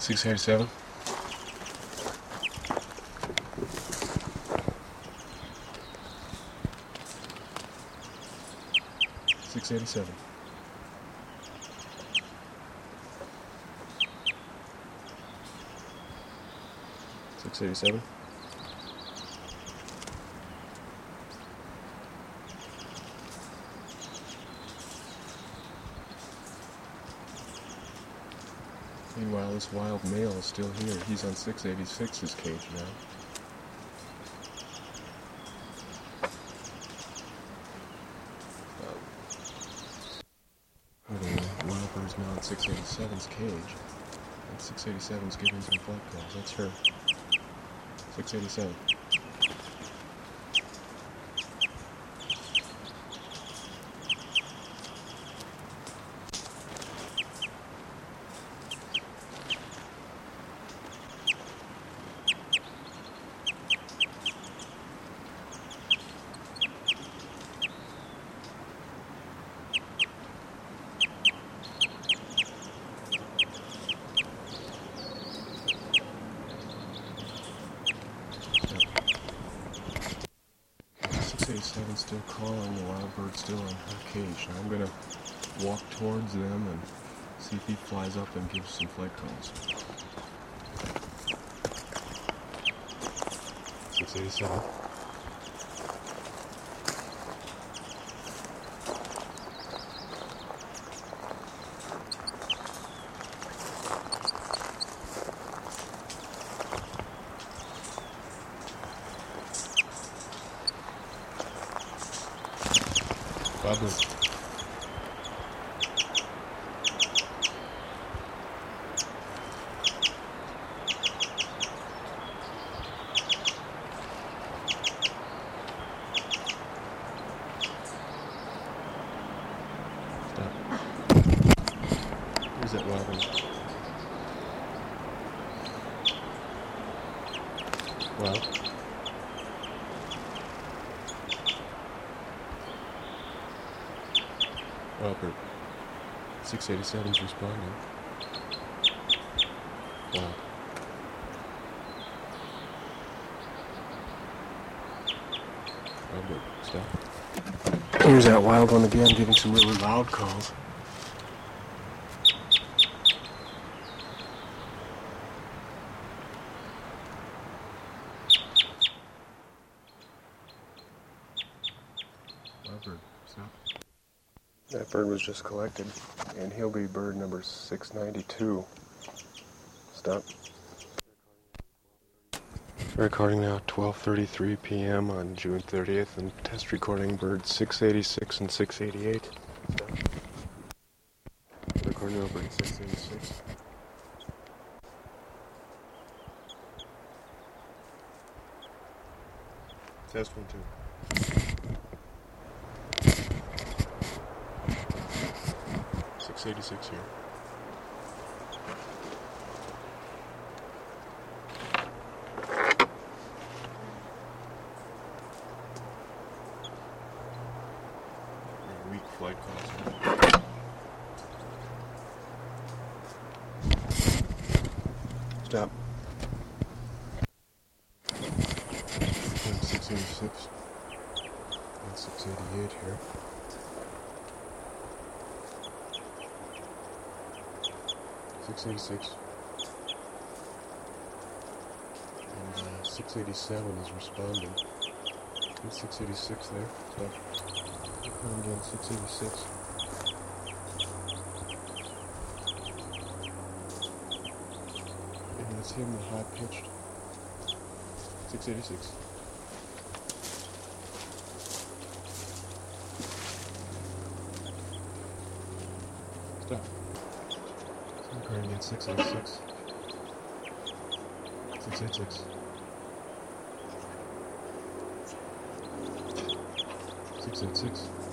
687. 687. 687. 'Meanwhile, this wild male is still here. He's on 686's cage now. The wild bird's now on 687's cage. And 687's giving some flight calls. That's her. 687. Seven still calling, the wild bird still in her cage. Now I'm gonna walk towards them and see if he flies up and gives some flight calls. 687. Bubba. Stop. Where's that robin? Well. Robert, 687's responding. Wow. Robert, stop. Here's that wild one again, giving some really loud calls. Robert, stop. That bird was just collected, and he'll be bird number 692. Stop. Recording now at 12:33 p.m. on June 30th, and test recording birds 686 and 688. Stop. Recording now bird 686. Test 1, 2. 686 here. Weak flight calls. Stop. 686 and 688 here. 686 and 687 is responding. And 686 there. Stop. And again, 686. And that's him, the high pitched. 686. Stop. Recording at 686. 686. 686.